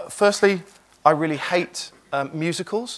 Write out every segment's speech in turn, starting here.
Firstly, I really hate musicals.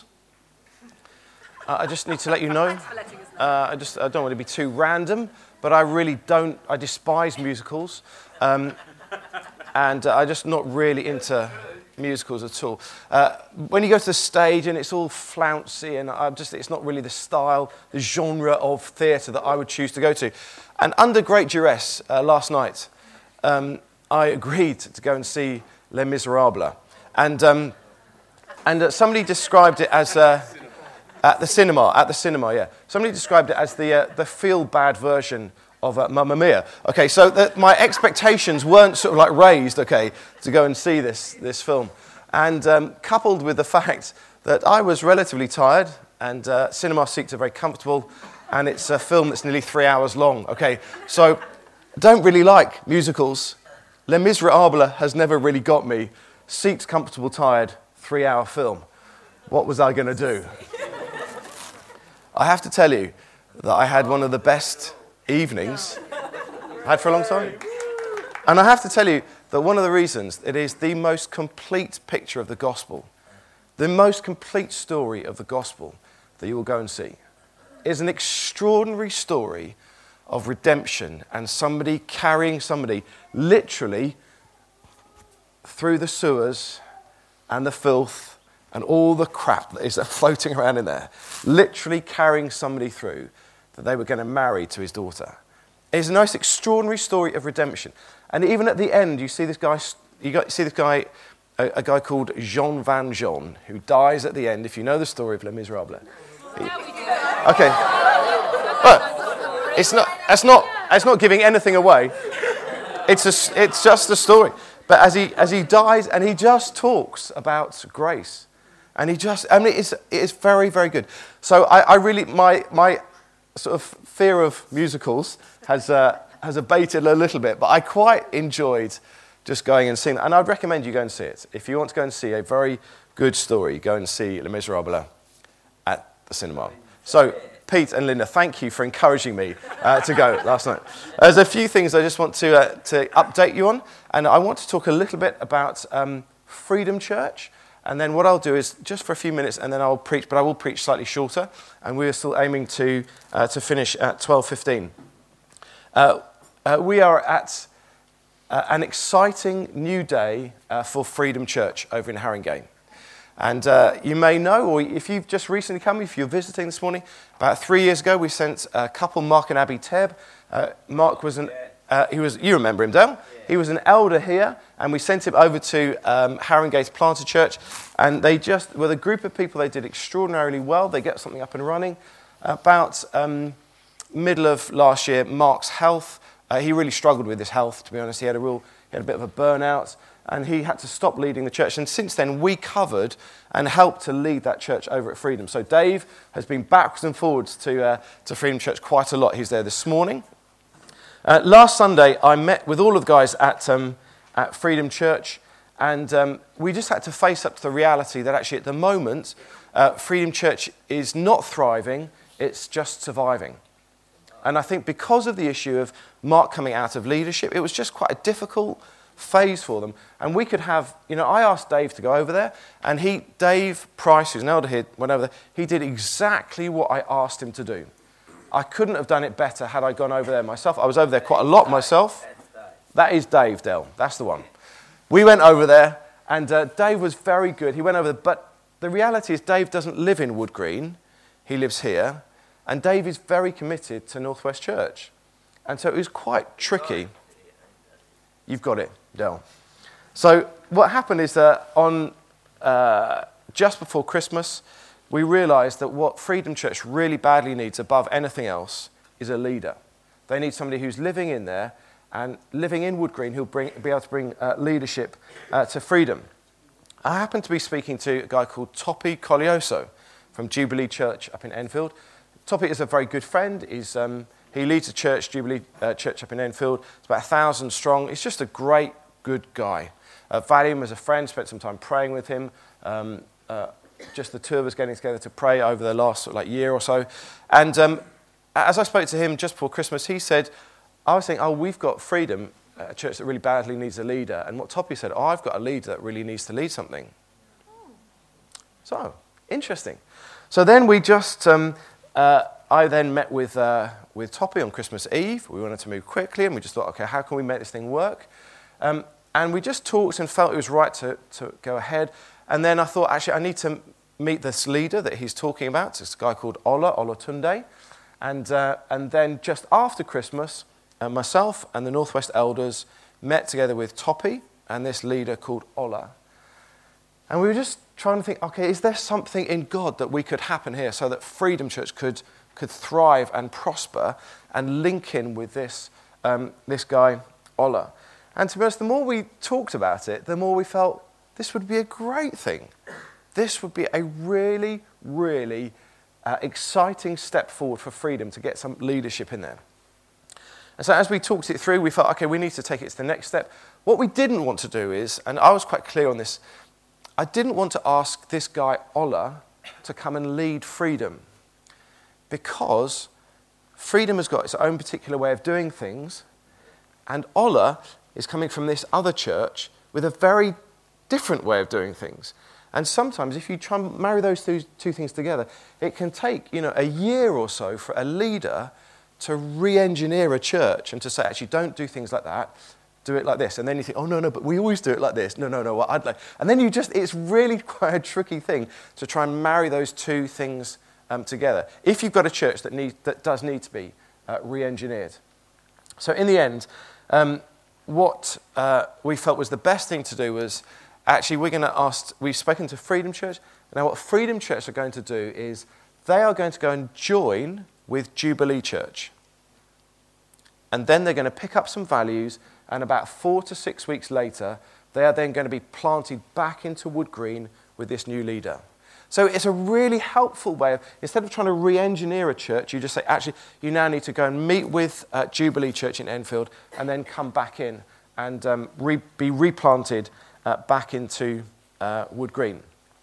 I just need to let you know. I don't want to be too random, but I really don't. I despise musicals, and I'm just not really into musicals at all. When you go to the stage and it's all flouncy, and it's not really the style, the genre of theatre that I would choose to go to. And under great duress last night, I agreed to go and see Les Miserables, and somebody described it as at the cinema, yeah. Somebody described it as the feel-bad version of Mamma Mia. Okay, so my expectations weren't sort of like raised, okay, to go and see this film. And coupled with the fact that I was relatively tired, and cinema seats are very comfortable, and it's a film that's nearly 3 hours long, okay. So don't really like musicals. Les Miserables has never really got me. Seats comfortable, tired, 3-hour film. What was I going to do? I have to tell you that I had one of the best evenings I had for a long time. And I have to tell you that one of the reasons it is the most complete picture of the gospel, the most complete story of the gospel that you will go and see, is an extraordinary story of redemption and somebody carrying somebody literally through the sewers and the filth and all the crap that is floating around in there, literally carrying somebody through that they were going to marry to his daughter. It's a nice, extraordinary story of redemption. And even at the end, you see this guy, a guy called Jean Valjean, who dies at the end, if you know the story of Les Miserables. Okay. But it's not giving anything away. It's just a story. But as he dies, and he just talks about grace. And it is very, very good. So I really, my sort of fear of musicals has abated a little bit, but I quite enjoyed just going and seeing it. And I'd recommend you go and see it. If you want to go and see a very good story, go and see Les Miserables at the cinema. So, Pete and Linda, thank you for encouraging me to go last night. There's a few things I just want to update you on, and I want to talk a little bit about Freedom Church. And then what I'll do is, just for a few minutes, and then I'll preach, but I will preach slightly shorter, and we're still aiming to finish at 12:15. We are at an exciting new day for Freedom Church over in Haringey. And you may know, or if you've just recently come, if you're visiting this morning, about 3 years ago, we sent a couple, Mark and Abby Tebb. Mark was you remember him, Dale? He was an elder here, and we sent him over to Haringey's Planter Church, and they just, with a group of people, they did extraordinarily well. They get something up and running. About middle of last year, Mark's health, he really struggled with his health, to be honest. He had a bit of a burnout, and he had to stop leading the church. And since then, we covered and helped to lead that church over at Freedom. So Dave has been backwards and forwards to Freedom Church quite a lot. He's there this morning. Last Sunday, I met with all of the guys at Freedom Church, and we just had to face up to the reality that actually at the moment, Freedom Church is not thriving, it's just surviving. And I think because of the issue of Mark coming out of leadership, it was just quite a difficult phase for them. And we could have, I asked Dave to go over there, and Dave Price, who's an elder here, went over there. He did exactly what I asked him to do. I couldn't have done it better had I gone over there myself. I was over there quite a lot myself. That is Dave, Dell. That's the one. We went over there, and Dave was very good. He went over there, but the reality is Dave doesn't live in Wood Green. He lives here, and Dave is very committed to Northwest Church. And so it was quite tricky. You've got it, Dell. So what happened is that on just before Christmas, we realised that what Freedom Church really badly needs above anything else is a leader. They need somebody who's living in there and living in Wood Green who'll be able to bring leadership to Freedom. I happened to be speaking to a guy called Toppy Colioso from Jubilee Church up in Enfield. Toppy is a very good friend. He leads a church, Jubilee Church up in Enfield. It's about 1,000 strong. He's just a great, good guy. Value him as a friend, spent some time praying with him. Just the two of us getting together to pray over the last year or so. And as I spoke to him just before Christmas, he said, I was saying, we've got Freedom. a church that really badly needs a leader. And what Toppy said, I've got a leader that really needs to lead something. So, interesting. So then we just, I then met with Toppy on Christmas Eve. We wanted to move quickly, and we just thought, okay, how can we make this thing work? And we just talked and felt it was right to go ahead. And then I thought, actually, I need to meet this leader that he's talking about. It's a guy called Ola Tunde. And then just after Christmas, myself and the Northwest elders met together with Toppy and this leader called Ola. And we were just trying to think, okay, is there something in God that we could happen here so that Freedom Church could thrive and prosper and link in with this guy, Ola? And to be honest, the more we talked about it, the more we felt this would be a great thing. This would be a really, really exciting step forward for Freedom to get some leadership in there. And so as we talked it through, we felt, okay, we need to take it to the next step. What we didn't want to do is, and I was quite clear on this, I didn't want to ask this guy, Ola, to come and lead Freedom, because Freedom has got its own particular way of doing things, and Ola is coming from this other church with a very different way of doing things. And sometimes if you try and marry those two things together, it can take, a year or so for a leader to re-engineer a church and to say, actually, don't do things like that, do it like this. And then you think, oh, no, but we always do it like this. No, what I'd like. And then it's really quite a tricky thing to try and marry those two things together, if you've got a church that does need to be re-engineered. So in the end, what we felt was the best thing to do was, actually, we've spoken to Freedom Church. Now what Freedom Church are going to do is they are going to go and join with Jubilee Church. And then they're going to pick up some values, and about 4 to 6 weeks later, they are then going to be planted back into Wood Green with this new leader. So it's a really helpful way of, instead of trying to re-engineer a church, you just say, actually, you now need to go and meet with Jubilee Church in Enfield and then come back in and be replanted back into Wood Green.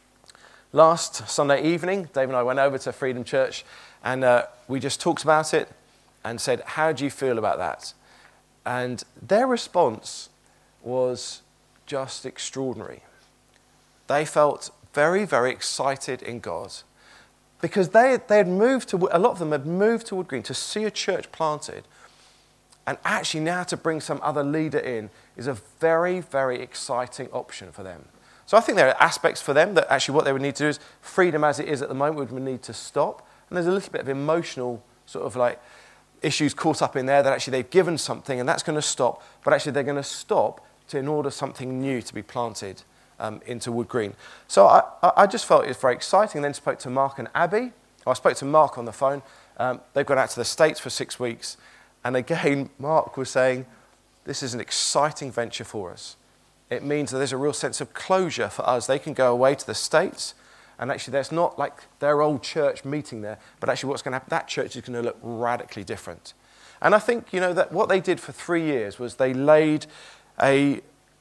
Last Sunday evening, Dave and I went over to Freedom Church, and we just talked about it and said, how do you feel about that? And their response was just extraordinary. They felt very, very excited in God, because they had moved a lot of them had moved to Wood Green to see a church planted, and actually now to bring some other leader in is a very, very exciting option for them. So I think there are aspects for them that actually what they would need to do is, Freedom as it is at the moment would need to stop. And there's a little bit of emotional sort of like issues caught up in there that actually they've given something and that's going to stop, but actually they're going to stop in order something new to be planted into Wood Green. So I just felt it was very exciting. Then spoke to Mark and Abby. I spoke to Mark on the phone. They've gone out to the States for 6 weeks. And again, Mark was saying, this is an exciting venture for us. It means that there's a real sense of closure for us. They can go away to the States, and actually there's not like their old church meeting there, but actually what's going to happen, that church is going to look radically different. And I think, that what they did for 3 years was they laid a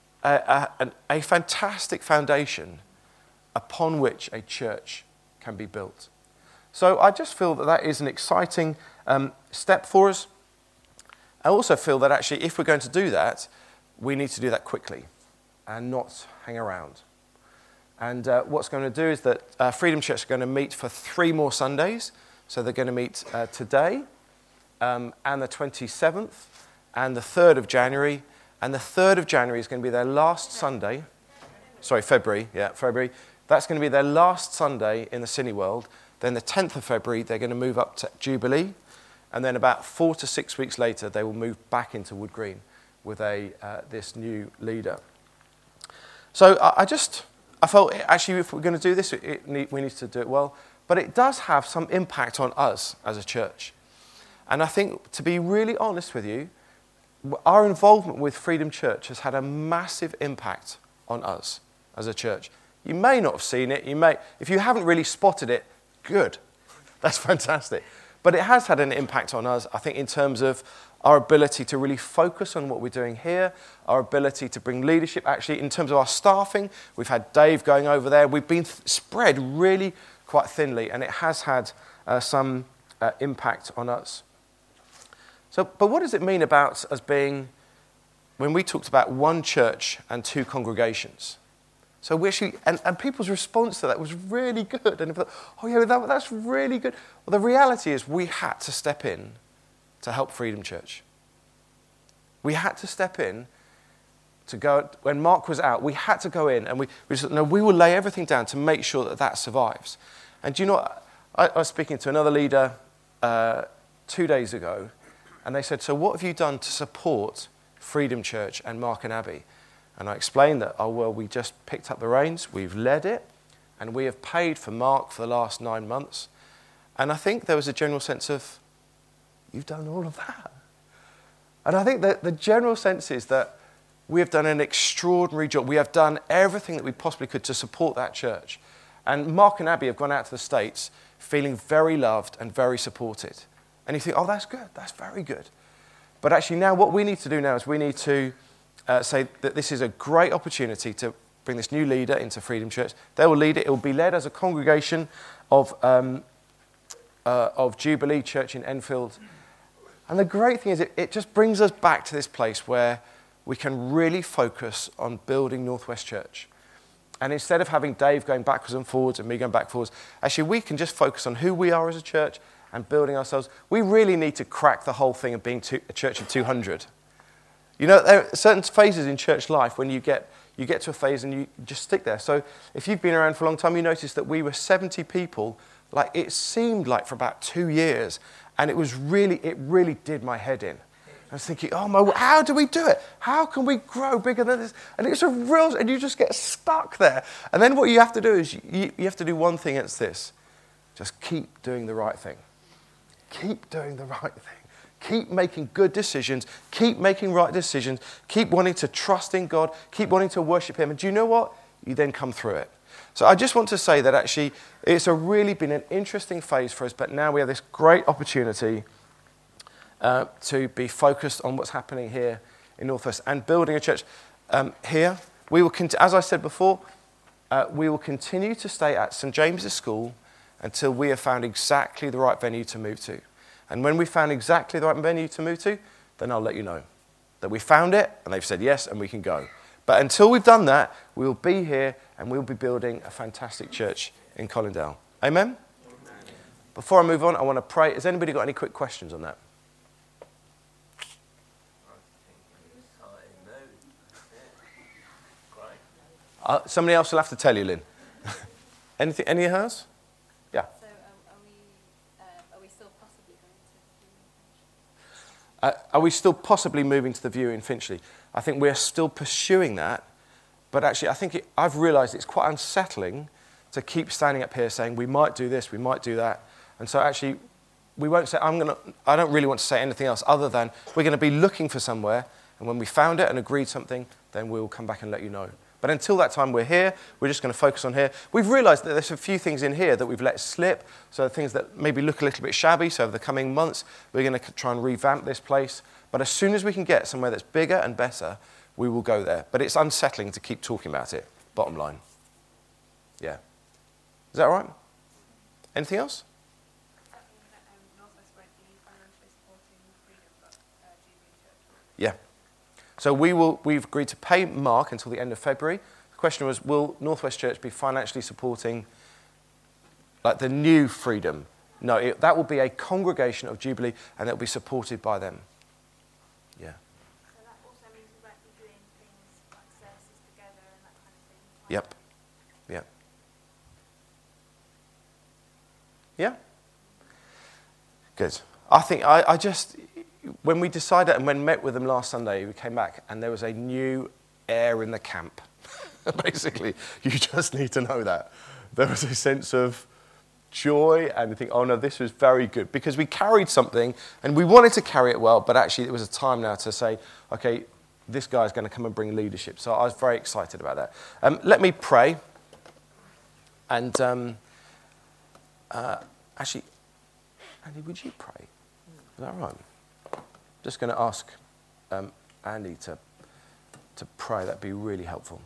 fantastic foundation upon which a church can be built. So I just feel that is an exciting step for us. I also feel that actually if we're going to do that, we need to do that quickly and not hang around. And what's going to do is that Freedom Church are going to meet for 3 more Sundays. So they're going to meet today and the 27th and the 3rd of January. And the 3rd of January is going to be their last Sunday. Sorry, February. Yeah, February. That's going to be their last Sunday in the Cineworld. Then the 10th of February, they're going to move up to Jubilee. And then about 4 to 6 weeks later, they will move back into Wood Green with this new leader. So I felt actually if we're going to do this, we need to do it well. But it does have some impact on us as a church. And I think, to be really honest with you, our involvement with Freedom Church has had a massive impact on us as a church. You may not have seen it. If you haven't really spotted it, good. That's fantastic. But it has had an impact on us, I think, in terms of our ability to really focus on what we're doing here, our ability to bring leadership. Actually, in terms of our staffing, we've had Dave going over there. We've been spread really quite thinly, and it has had some impact on us. So, but what does it mean about us being when we talked about one church and two congregations. So we actually, and people's response to that was really good. And they thought, oh yeah, that's really good. Well, the reality is we had to step in to help Freedom Church. We had to step in to go, when Mark was out, we had to go in and we said, no, we will lay everything down to make sure that that survives. And do you know what? I was speaking to another leader 2 days ago, and they said, so what have you done to support Freedom Church and Mark and Abby? And I explained that, we just picked up the reins, we've led it, and we have paid for Mark for the last 9 months. And I think there was a general sense of, you've done all of that. And I think that the general sense is that we have done an extraordinary job. We have done everything that we possibly could to support that church. And Mark and Abby have gone out to the States feeling very loved and very supported. And you think, oh, that's good, that's very good. But actually now what we need to do now is we need to say that this is a great opportunity to bring this new leader into Freedom Church. They will lead it. It will be led as a congregation of Jubilee Church in Enfield. And the great thing is it just brings us back to this place where we can really focus on building Northwest Church. And instead of having Dave going backwards and forwards and me going back and forwards, actually we can just focus on who we are as a church and building ourselves. We really need to crack the whole thing of being a church of 200. You know, there are certain phases in church life when you get to a phase and you just stick there. So if you've been around for a long time, you notice that we were 70 people, like it seemed like for about 2 years, and it really did my head in. I was thinking, how do we do it? How can we grow bigger than this? And it's and you just get stuck there. And then what you have to do is you have to do one thing, it's this. Just keep doing the right thing. Keep doing the right thing. Keep making good decisions. Keep making right decisions. Keep wanting to trust in God. Keep wanting to worship Him. And do you know what? You then come through it. So I just want to say that actually it's really been an interesting phase for us, but now we have this great opportunity to be focused on what's happening here in Northwest and building a church here. We will, as I said before, we will continue to stay at St. James's School until we have found exactly the right venue to move to. And when we found exactly the right venue to move to, then I'll let you know that we found it and they've said yes and we can go. But until we've done that, we'll be here and we'll be building a fantastic church in Colindale. Amen? Before I move on, I want to pray. Has anybody got any quick questions on that? Somebody else will have to tell you, Lynn. Anything? Any of hers? Yeah. So are we still possibly going to are we still possibly moving to the View in Finchley? I think we're still pursuing that, but actually I think I've realised it's quite unsettling to keep standing up here saying we might do this, we might do that, and so actually we won't say. I don't really want to say anything else other than we're going to be looking for somewhere, and when we found it and agreed something, then we'll come back and let you know. But until that time, we're here. We're just going to focus on here. We've realised that there's a few things in here that we've let slip, so things that maybe look a little bit shabby. So over the coming months, we're going to try and revamp this place. But as soon as we can get somewhere that's bigger and better, we will go there. But it's unsettling to keep talking about it, bottom line. Yeah. Is that all right? Anything else? Northwest won't be financially supporting Freedom, but Jubilee Church? Yeah. So we've agreed to pay Mark until the end of February. The question was, will Northwest Church be financially supporting like the new Freedom? No, that will be a congregation of Jubilee, and it will be supported by them. Yeah. So that also means we won't be doing things like services together and that kind of thing? Yep. Yeah. Yeah? Good. I think I just... When we decided and when met with them last Sunday, we came back and there was a new air in the camp. Basically, you just need to know that. There was a sense of joy and think, oh no, this was very good. Because we carried something and we wanted to carry it well, but actually it was a time now to say, okay, this guy's going to come and bring leadership. So I was very excited about that. Let me pray. And actually, Andy, would you pray? Is that right? Just going to ask Andy to pray. That'd be really helpful.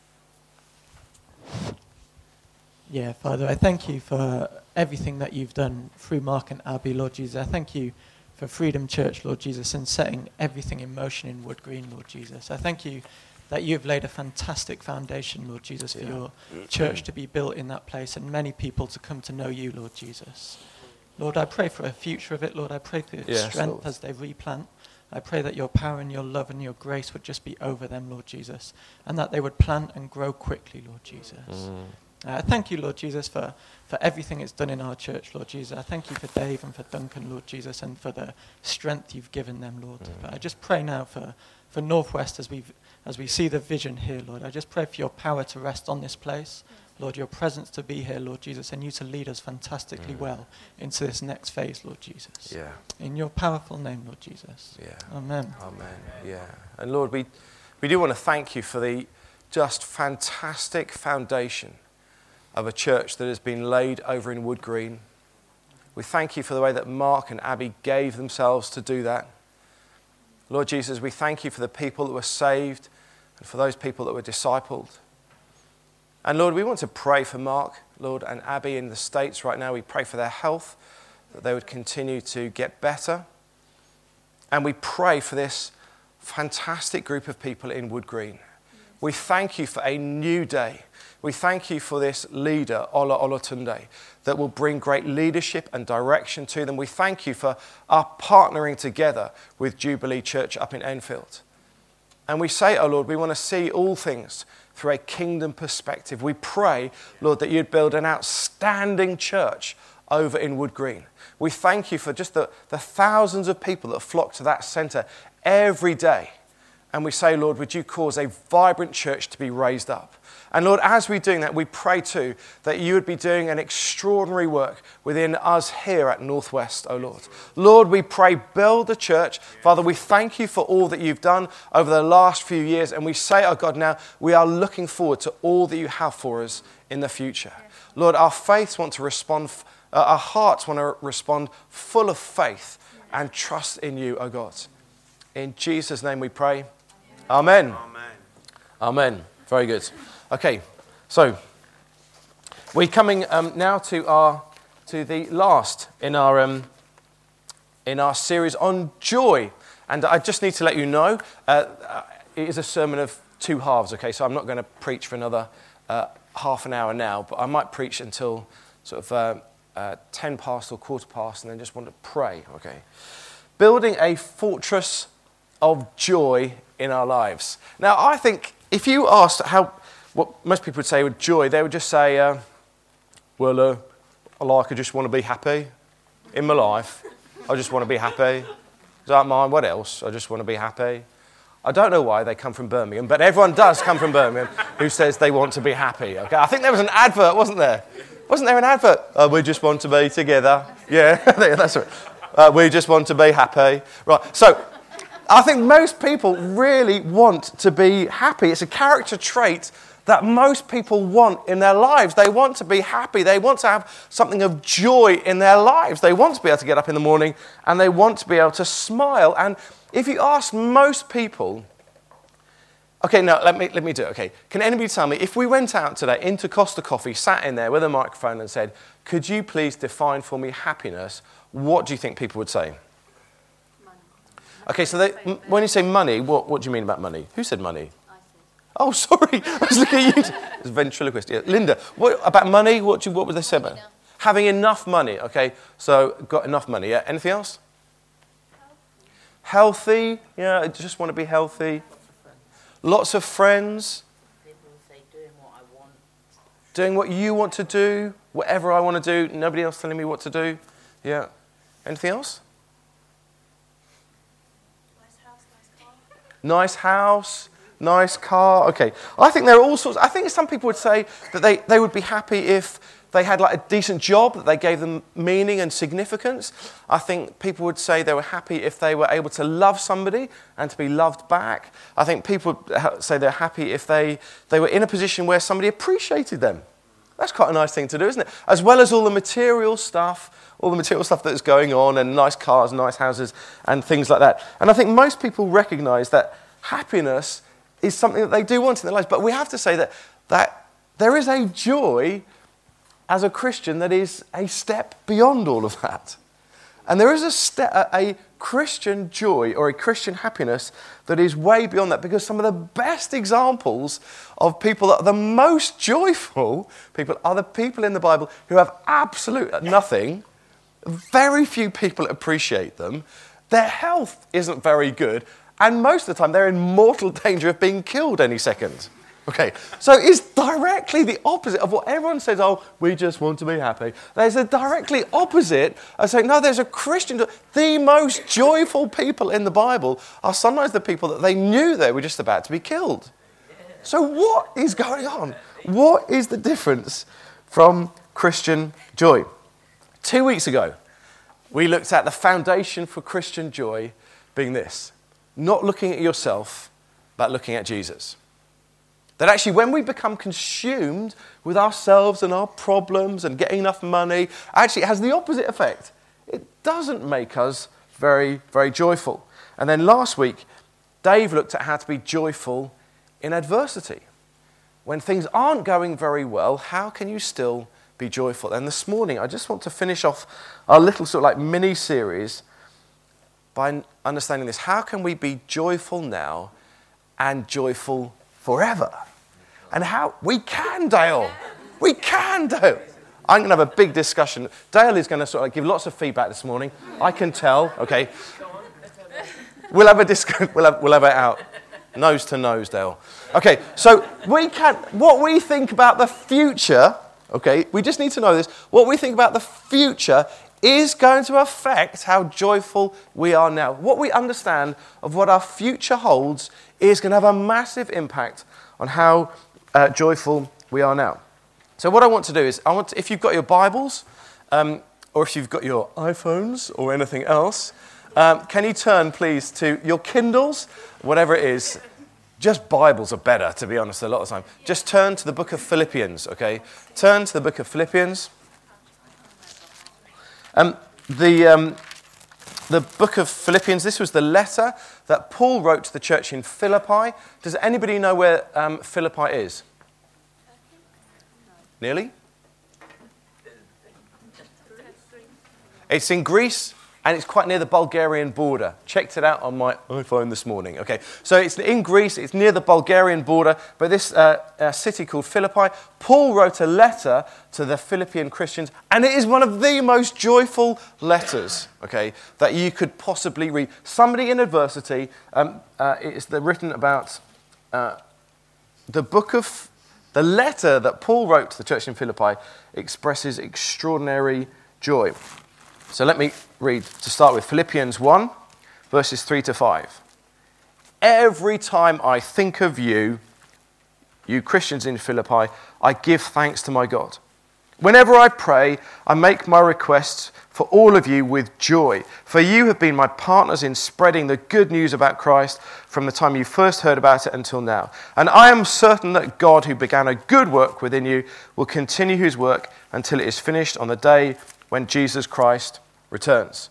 Yeah, Father, I thank you for everything that you've done through Mark and Abby, Lord Jesus. I thank you Freedom Church, Lord Jesus, and setting everything in motion in Wood Green, Lord Jesus. I thank you that you've laid a fantastic foundation, Lord Jesus, for your church to be built in that place and many people to come to know you, Lord Jesus. Lord, I pray for a future of it, Lord. I pray for strength Lord. As they replant. I pray that your power and your love and your grace would just be over them, Lord Jesus, and that they would plant and grow quickly, Lord Jesus. I thank you, Lord Jesus, for everything it's done in our church, Lord Jesus. I thank you for Dave and for Duncan, Lord Jesus, and for the strength you've given them, Lord. But I just pray now for Northwest as we see the vision here, Lord. I just pray for your power to rest on this place, Lord, your presence to be here, Lord Jesus, and you to lead us fantastically well into this next phase, Lord Jesus. Yeah. In your powerful name, Lord Jesus. Yeah. Amen. Amen. Yeah. And Lord, we do want to thank you for the just fantastic foundation of a church that has been laid over in Wood Green. We thank you for the way that Mark and Abby gave themselves to do that. Lord Jesus, we thank you for the people that were saved and for those people that were discipled. And Lord, we want to pray for Mark, Lord, and Abby in the States right now. We pray for their health, that they would continue to get better. And we pray for this fantastic group of people in Wood Green. We thank you for a new day. We thank you for this leader, Ola Olatunde, that will bring great leadership and direction to them. We thank you for our partnering together with Jubilee Church up in Enfield. And we say, oh Lord, we want to see all things through a kingdom perspective. We pray, Lord, that you'd build an outstanding church over in Wood Green. We thank you for just the thousands of people that flock to that centre every day. And we say, Lord, would you cause a vibrant church to be raised up? And Lord, as we're doing that, we pray too that you would be doing an extraordinary work within us here at Northwest, oh Lord. Lord, we pray, build the church. Father, we thank you for all that you've done over the last few years. And we say, oh God, now we are looking forward to all that you have for us in the future. Lord, our faiths want to respond, our hearts want to respond full of faith and trust in you, oh God. In Jesus' name we pray. Amen. Amen. Amen. Very good. Okay, so we're coming now to the last in our series on joy, and I just need to let you know it is a sermon of two halves. Okay, so I'm not going to preach for another half an hour now, but I might preach until sort of 10 past or quarter past, and then just want to pray. Okay, building a fortress of joy in our lives. Now, I think if you asked what most people would say with joy, they would just say, I just want to be happy in my life. I just want to be happy. Is that mine? What else? I just want to be happy. I don't know why they come from Birmingham, but everyone does come from Birmingham who says they want to be happy. Okay, I think there was an advert, wasn't there? Wasn't there an advert? We just want to be together. Yeah, that's right. We just want to be happy. Right, so I think most people really want to be happy. It's a character trait that most people want in their lives. They want to be happy. They want to have something of joy in their lives. They want to be able to get up in the morning and they want to be able to smile. And if you ask most people, okay, now let me do it. Okay, can anybody tell me, if we went out today into Costa Coffee, sat in there with a microphone and said, could you please define for me happiness, what do you think people would say? Okay, so when you say money, what do you mean about money? Who said money? I said. Oh, sorry. I was looking at you. It's ventriloquist. Yeah. Linda, what about money? What would they say about it? Having enough money. Okay, so got enough money. Yeah. Anything else? Healthy. Yeah, I just want to be healthy. Lots of friends. People say doing what I want. Doing what you want to do. Whatever I want to do. Nobody else telling me what to do. Yeah. Anything else? Nice house, nice car. Okay, I think there are all sorts. I think some people would say that they would be happy if they had like a decent job, that they gave them meaning and significance. I think people would say they were happy if they were able to love somebody and to be loved back. I think people would say they're happy if they were in a position where somebody appreciated them. That's quite a nice thing to do, isn't it? As well as all the material stuff that's going on, and nice cars, nice houses, and things like that. And I think most people recognise that happiness is something that they do want in their lives. But we have to say that there is a joy as a Christian that is a step beyond all of that. And there is a Christian joy or a Christian happiness that is way beyond that, because some of the best examples of people that are the most joyful people are the people in the Bible who have absolute nothing. Very few people appreciate them. Their health isn't very good, and most of the time they're in mortal danger of being killed any second. Okay, so it's directly the opposite of what everyone says, oh, we just want to be happy. There's a directly opposite of saying, no, there's a Christian. The most joyful people in the Bible are sometimes the people that they knew they were just about to be killed. So what is going on? What is the difference from Christian joy? 2 weeks ago, we looked at the foundation for Christian joy being this: not looking at yourself, but looking at Jesus. That actually when we become consumed with ourselves and our problems and getting enough money, actually it has the opposite effect. It doesn't make us very, very joyful. And then last week, Dave looked at how to be joyful in adversity. When things aren't going very well, how can you still be joyful? And this morning, I just want to finish off our little sort of like mini-series by understanding this. How can we be joyful now and joyful forever? And how we can, Dale. We can, Dale. I'm going to have a big discussion. Dale is going to sort of give lots of feedback this morning. I can tell. Okay. We'll have a discussion. We'll have it out. Nose to nose, Dale. Okay. So we can. What we think about the future. Okay. We just need to know this. What we think about the future is going to affect how joyful we are now. What we understand of what our future holds is going to have a massive impact on how joyful we are now. So what I want to do is, if you've got your Bibles, or if you've got your iPhones or anything else, can you turn, please, to your Kindles, whatever it is. Just Bibles are better, to be honest, a lot of the time. Just turn to the book of Philippians, okay? Turn to the book of Philippians. The book of Philippians, this was the letter that Paul wrote to the church in Philippi. Does anybody know where Philippi is? Nearly? It's in Greece, and it's quite near the Bulgarian border. Checked it out on my iPhone this morning. Okay, so it's in Greece, it's near the Bulgarian border, but this city called Philippi, Paul wrote a letter to the Philippian Christians, and it is one of the most joyful letters, okay, that you could possibly read. Somebody in adversity, it's written about the letter that Paul wrote to the church in Philippi expresses extraordinary joy. So let me read to start with Philippians 1, verses 3 to 5. Every time I think of you, you Christians in Philippi, I give thanks to my God. Whenever I pray, I make my requests for all of you with joy, for you have been my partners in spreading the good news about Christ from the time you first heard about it until now. And I am certain that God, who began a good work within you, will continue his work until it is finished on the day when Jesus Christ returns.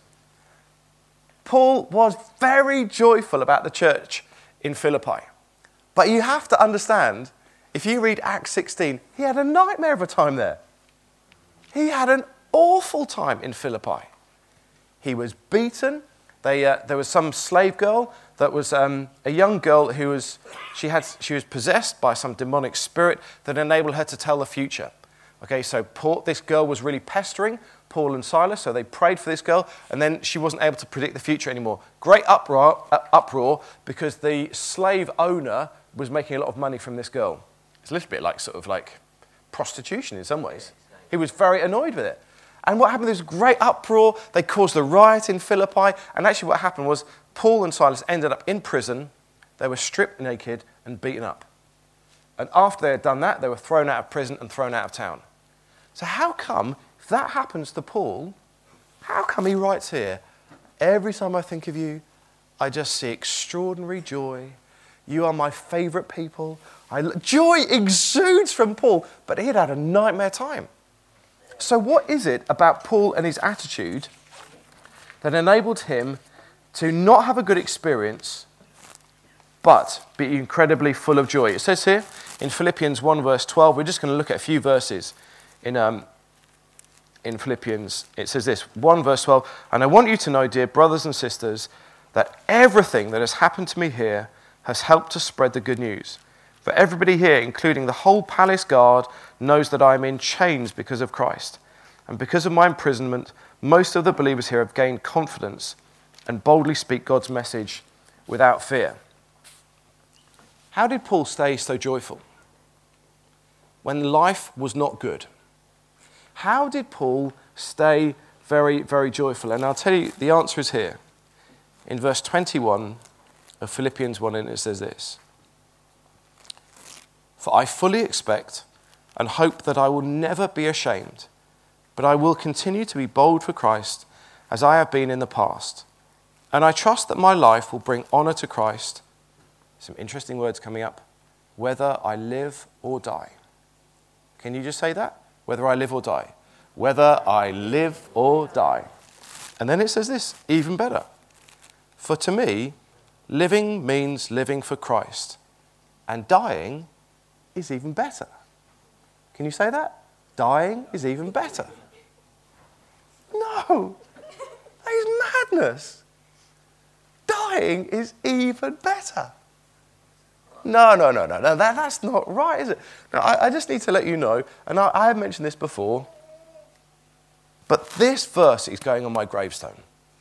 Paul was very joyful about the church in Philippi. But you have to understand, if you read Acts 16, he had a nightmare of a time there. He had an awful time in Philippi. He was beaten. There was some slave girl that was a young girl who was possessed by some demonic spirit that enabled her to tell the future. Okay, so this girl was really pestering Paul and Silas, so they prayed for this girl, and then she wasn't able to predict the future anymore. Great uproar because the slave owner was making a lot of money from this girl. It's a little bit like sort of like prostitution in some ways. He was very annoyed with it. And what happened, there was a great uproar. They caused a riot in Philippi. And actually what happened was Paul and Silas ended up in prison. They were stripped naked and beaten up. And after they had done that, they were thrown out of prison and thrown out of town. So how come, if that happens to Paul, how come he writes here, every time I think of you, I just see extraordinary joy. You are my favorite people. Joy exudes from Paul, but he'd had a nightmare time. So what is it about Paul and his attitude that enabled him to not have a good experience, but be incredibly full of joy? It says here in Philippians 1 verse 12, we're just going to look at a few verses in in Philippians. It says this, 1 verse 12, and I want you to know, dear brothers and sisters, that everything that has happened to me here has helped to spread the good news. For everybody here, including the whole palace guard, knows that I am in chains because of Christ. And because of my imprisonment, most of the believers here have gained confidence and boldly speak God's message without fear. How did Paul stay so joyful when life was not good? How did Paul stay very, very joyful? And I'll tell you, the answer is here. In verse 21 of Philippians 1, and it says this, for I fully expect and hope that I will never be ashamed, but I will continue to be bold for Christ as I have been in the past. And I trust that my life will bring honor to Christ. Some interesting words coming up. Whether I live or die. Can you just say that? Whether I live or die. Whether I live or die. And then it says this, even better. For to me, living means living for Christ. And dying is even better. Can you say that? Dying is even better. No, that is madness. Dying is even better. No, that's not right, is it? Now, I just need to let you know, and I have mentioned this before, but this verse is going on my gravestone.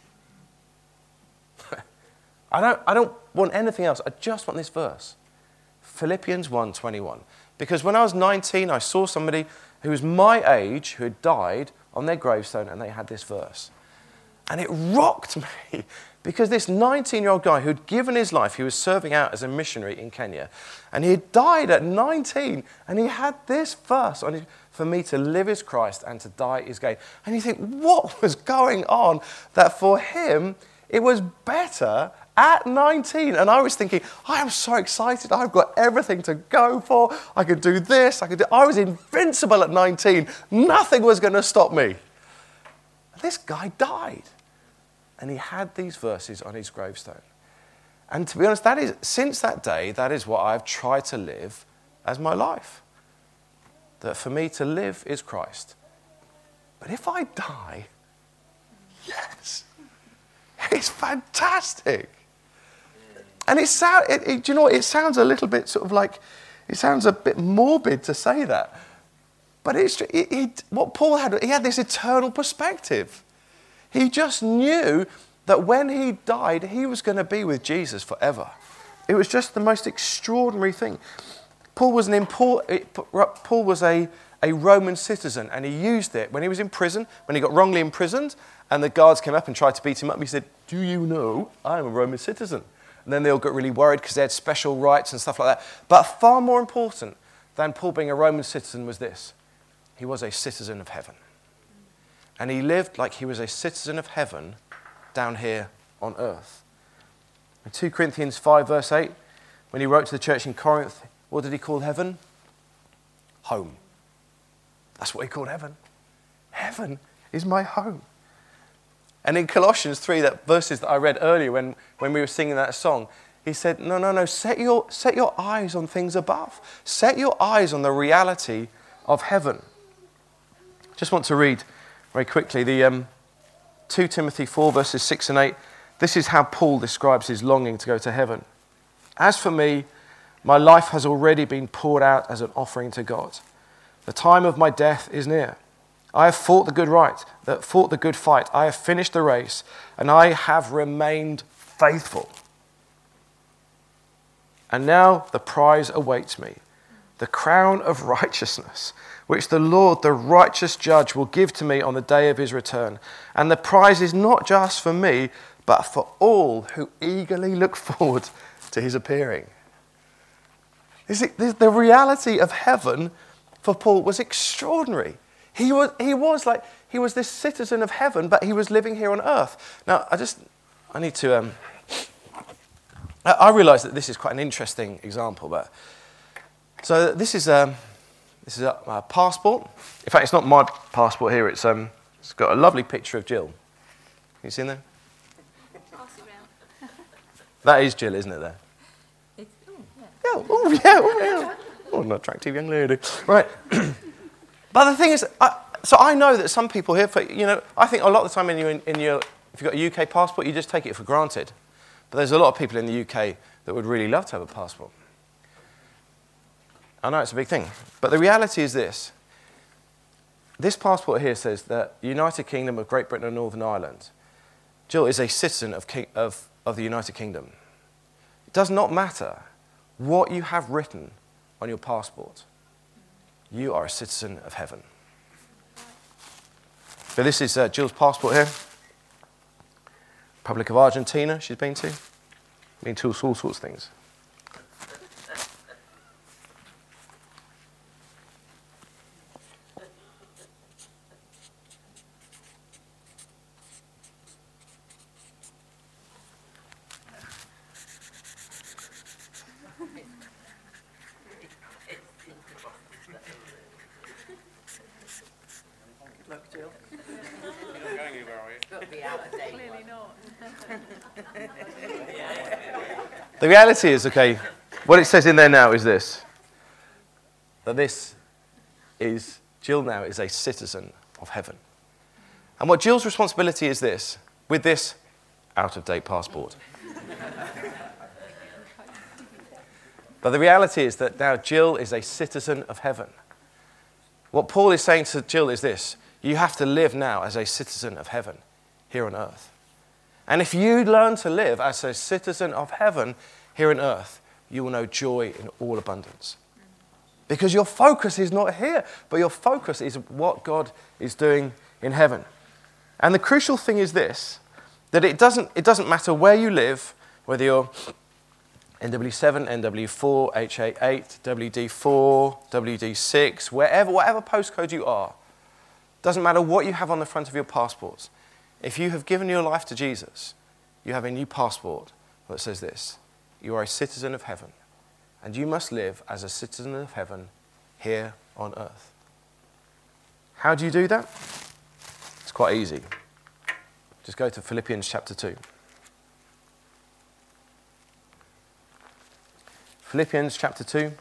I don't want anything else. I just want this verse. Philippians 1:21. Because when I was 19, I saw somebody who was my age who had died on their gravestone, and they had this verse. And it rocked me because this 19-year-old guy who'd given his life, he was serving out as a missionary in Kenya, and he had died at 19, and he had this verse on his, for me to live is Christ and to die is gain. And you think, what was going on that for him it was better at 19? And I was thinking, I am so excited. I've got everything to go for. I could do this. I was invincible at 19. Nothing was going to stop me. This guy died. And he had these verses on his gravestone. And to be honest, since that day, that is what I've tried to live as my life. That for me to live is Christ. But if I die, yes, it's fantastic. And do you know what? It sounds a little bit sort of like, it sounds a bit morbid to say that. But what Paul had, he had this eternal perspective. He just knew that when he died, he was going to be with Jesus forever. It was just the most extraordinary thing. Paul was a Roman citizen, and he used it when he was in prison, when he got wrongly imprisoned, and the guards came up and tried to beat him up. He said, do you know I'm a Roman citizen? And then they all got really worried because they had special rights and stuff like that. But far more important than Paul being a Roman citizen was this. He was a citizen of heaven. And he lived like he was a citizen of heaven down here on earth. In 2 Corinthians 5 verse 8, when he wrote to the church in Corinth, what did he call heaven? Home. That's what he called heaven. Heaven is my home. And in Colossians 3, that verses that I read earlier when we were singing that song, he said, no, set your eyes on things above. Set your eyes on the reality of heaven. Just want to read very quickly the 2 Timothy 4 verses 6 and 8. This is how Paul describes his longing to go to heaven. As for me, my life has already been poured out as an offering to God. The time of my death is near. I have fought the good fight. I have finished the race, and I have remained faithful. And now the prize awaits me, the crown of righteousness, which the Lord, the righteous judge, will give to me on the day of his return. And the prize is not just for me, but for all who eagerly look forward to his appearing. The reality of heaven for Paul was extraordinary. He was this citizen of heaven, but he was living here on earth. Now, I realise that this is quite an interesting example, but so this is a passport. In fact, it's not my passport here. It's got a lovely picture of Jill. Can you see there? Pass it round. That is Jill, isn't it? There. Yeah. Oh, an attractive young lady. Right. But the thing is, So I know that some people here, I think a lot of the time if you've got a UK passport, you just take it for granted. But there's a lot of people in the UK that would really love to have a passport. I know it's a big thing. But the reality is this. This passport here says that United Kingdom of Great Britain and Northern Ireland. Jill is a citizen of the United Kingdom. It does not matter what you have written on your passport. You are a citizen of heaven. So this is Jill's passport here. Republic of Argentina she's been to. Been to all sorts of things. The reality is, what it says in there now is this. That Jill now is a citizen of heaven. And what Jill's responsibility is this, with this out-of-date passport. But the reality is that now Jill is a citizen of heaven. What Paul is saying to Jill is this, you have to live now as a citizen of heaven here on earth. And if you learn to live as a citizen of heaven here on earth, you will know joy in all abundance. Because your focus is not here, but your focus is what God is doing in heaven. And the crucial thing is this, that it doesn't matter where you live, whether you're NW7, NW4, HA8, WD4, WD6, whatever postcode you are, doesn't matter what you have on the front of your passports. If you have given your life to Jesus, you have a new passport that says this, you are a citizen of heaven, and you must live as a citizen of heaven here on earth. How do you do that? It's quite easy. Just go to Philippians chapter 2. Philippians chapter 2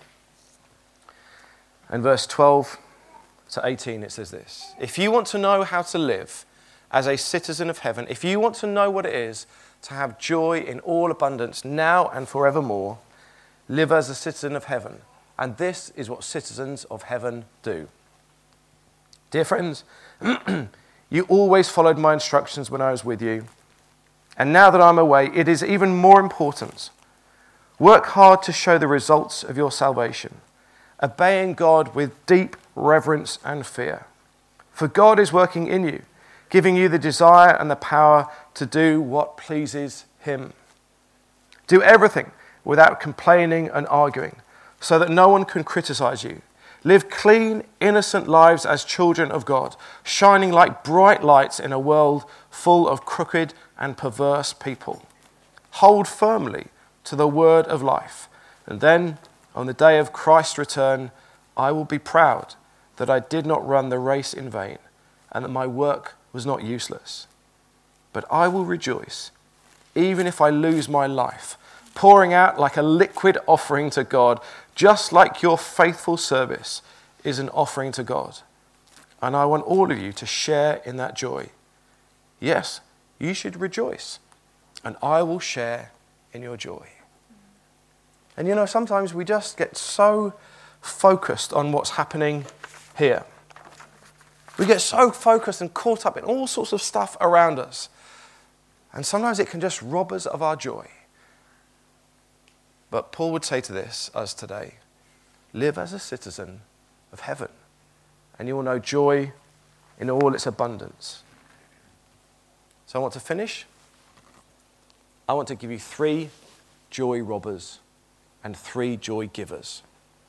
and verse 12 to 18, it says this. If you want to know how to live as a citizen of heaven, if you want to know what it is to have joy in all abundance now and forevermore, live as a citizen of heaven. And this is what citizens of heaven do. Dear friends, you always followed my instructions when I was with you. And now that I'm away, it is even more important. Work hard to show the results of your salvation, obeying God with deep reverence and fear. For God is working in you, giving you the desire and the power to do what pleases Him. Do everything without complaining and arguing, so that no one can criticize you. Live clean, innocent lives as children of God, shining like bright lights in a world full of crooked and perverse people. Hold firmly to the word of life, and then, on the day of Christ's return, I will be proud that I did not run the race in vain, and that my work was not useless. But I will rejoice, even if I lose my life, pouring out like a liquid offering to God, just like your faithful service is an offering to God. And I want all of you to share in that joy. Yes, you should rejoice, and I will share in your joy. And sometimes we just get so focused on what's happening here. We get so focused and caught up in all sorts of stuff around us. And sometimes it can just rob us of our joy. But Paul would say to us today, live as a citizen of heaven, and you will know joy in all its abundance. So I want to finish. I want to give you 3 joy robbers and 3 joy givers.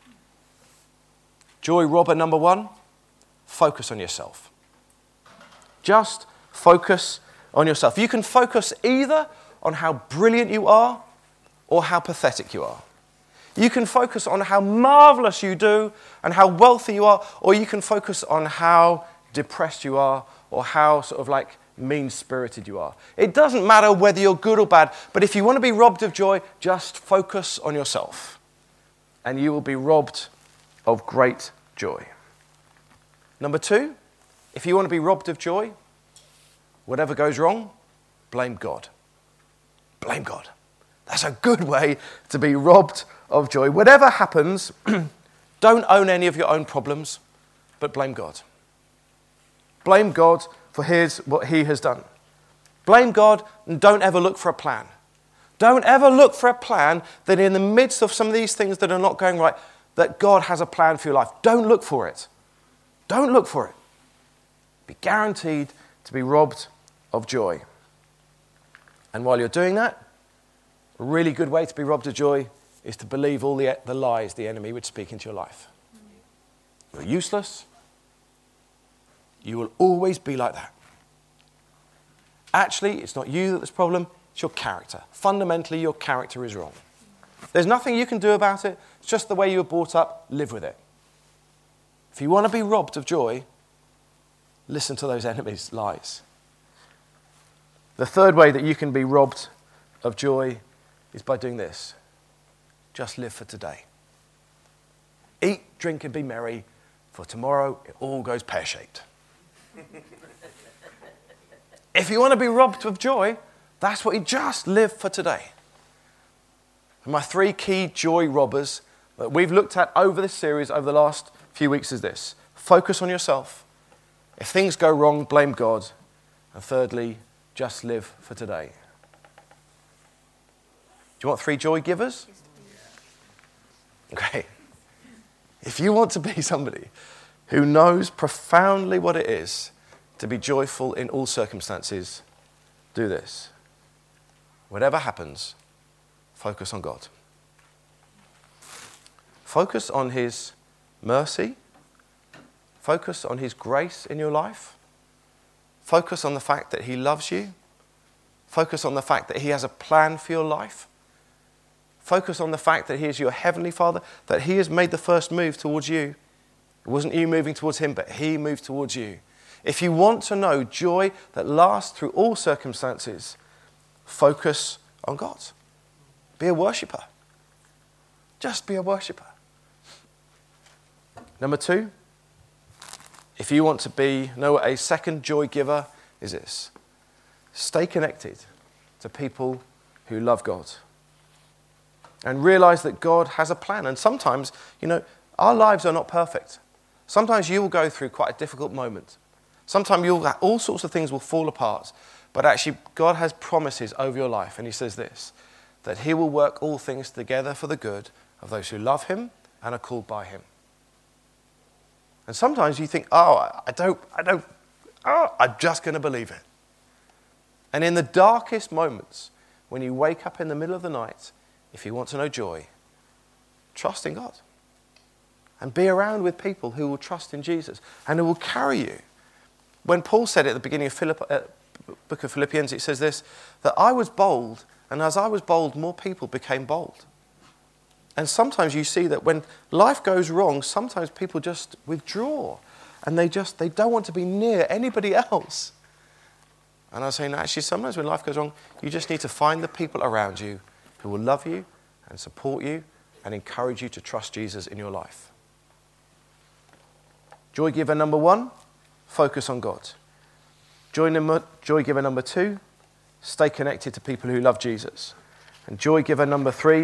Joy robber number 1, focus on yourself. Just focus on yourself. You can focus either on how brilliant you are or how pathetic you are. You can focus on how marvelous you do and how wealthy you are, or you can focus on how depressed you are or how mean-spirited you are. It doesn't matter whether you're good or bad, but if you want to be robbed of joy, just focus on yourself, and you will be robbed of great joy. Number 2, If you want to be robbed of joy, whatever goes wrong, blame God. Blame God. That's a good way to be robbed of joy. Whatever happens, don't own any of your own problems, but blame God. Blame God for what he has done. Blame God and don't ever look for a plan. Don't ever look for a plan that in the midst of some of these things that are not going right, that God has a plan for your life. Don't look for it. Don't look for it. Be guaranteed to be robbed of joy. And while you're doing that, a really good way to be robbed of joy is to believe all the lies the enemy would speak into your life. You're useless. You will always be like that. Actually, it's not you that's the problem, it's your character. Fundamentally, your character is wrong. There's nothing you can do about it. It's just the way you were brought up. Live with it. If you want to be robbed of joy, listen to those enemies' lies. The third way that you can be robbed of joy is by doing this. Just live for today. Eat, drink, and be merry, for tomorrow it all goes pear-shaped. If you want to be robbed of joy, that's what you just live for today. And my 3 key joy robbers that we've looked at over this series over the last few weeks is this. Focus on yourself. If things go wrong, blame God. And thirdly, just live for today. Do you want 3 joy givers? Okay. If you want to be somebody who knows profoundly what it is to be joyful in all circumstances, do this. Whatever happens, focus on God. Focus on his mercy. Focus on his grace in your life. Focus on the fact that he loves you. Focus on the fact that he has a plan for your life. Focus on the fact that he is your heavenly Father, that he has made the first move towards you. It wasn't you moving towards him, but he moved towards you. If you want to know joy that lasts through all circumstances, focus on God. Be a worshipper. Just be a worshipper. Number 2, if you want to know what a second joy giver is this. Stay connected to people who love God. And realize that God has a plan. And sometimes, our lives are not perfect. Sometimes you will go through quite a difficult moment. Sometimes all sorts of things will fall apart. But actually, God has promises over your life. And he says this, that he will work all things together for the good of those who love him and are called by him. And sometimes you think, I'm just going to believe it. And in the darkest moments, when you wake up in the middle of the night, if you want to know joy, trust in God. And be around with people who will trust in Jesus and who will carry you. When Paul said at the beginning of book of Philippians, it says this, that I was bold, and as I was bold, more people became bold. And sometimes you see that when life goes wrong, sometimes people just withdraw and they don't want to be near anybody else. And I was saying, actually, sometimes when life goes wrong, you just need to find the people around you who will love you and support you and encourage you to trust Jesus in your life. Joy giver number 1, focus on God. Joy giver number 2, stay connected to people who love Jesus. And joy giver number 3,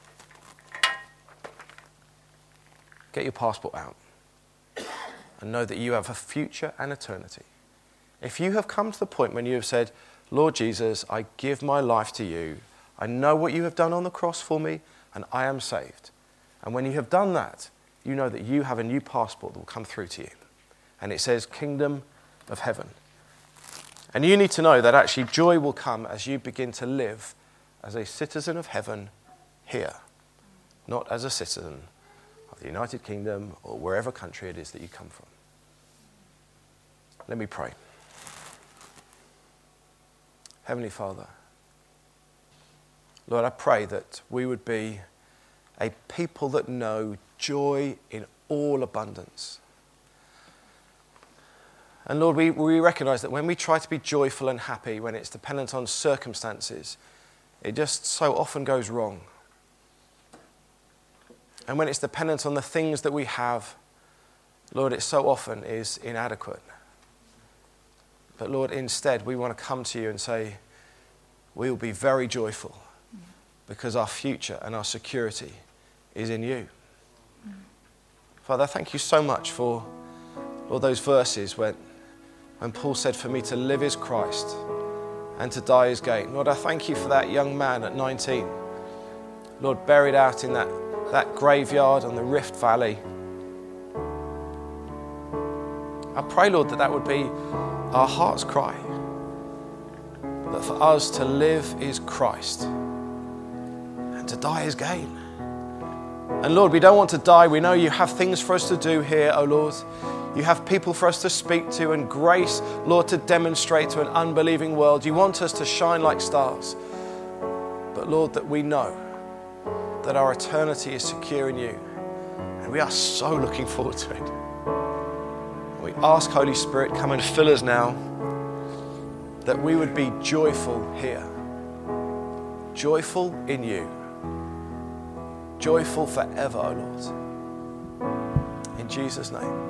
get your passport out and know that you have a future and eternity. If you have come to the point when you have said, Lord Jesus, I give my life to you. I know what you have done on the cross for me, and I am saved. And when you have done that, you know that you have a new passport that will come through to you. And it says, Kingdom of Heaven. And you need to know that actually joy will come as you begin to live as a citizen of heaven here, not as a citizen of the United Kingdom or wherever country it is that you come from. Let me pray. Heavenly Father, Lord, I pray that we would be a people that know joy in all abundance. And Lord, we recognize that when we try to be joyful and happy, when it's dependent on circumstances, it just so often goes wrong. And when it's dependent on the things that we have, Lord, it so often is inadequate. But Lord, instead, we want to come to you and say, we will be very joyful because our future and our security is in you. Father, thank you so much for, Lord, those verses when Paul said, for me to live is Christ and to die is gain. Lord, I thank you for that young man at 19, Lord, buried out in that graveyard on the Rift Valley. I pray, Lord, that would be our heart's cry, that for us to live is Christ and to die is gain. And Lord, we don't want to die. We know you have things for us to do here, oh Lord. You have people for us to speak to and grace, Lord, to demonstrate to an unbelieving world. You want us to shine like stars. But Lord, that we know that our eternity is secure in you. And we are so looking forward to it. We ask, Holy Spirit, come and fill us now, that we would be joyful here. Joyful in you. Joyful forever, O Lord. In Jesus' name.